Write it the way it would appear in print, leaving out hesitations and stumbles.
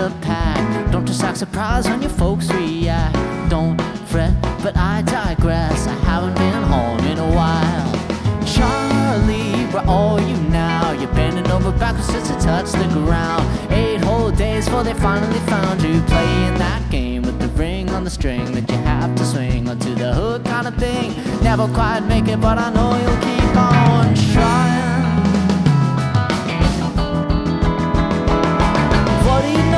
the pack. Don't just act surprised when your folks react. Don't fret, but I digress. I haven't been home in a while. Charlie, where are you now? You're bending over backwards just to touch the ground. 8 whole days before they finally found you, playing that game with the ring on the string that you have to swing onto the hook kind of thing. Never quite make it, but I know you'll keep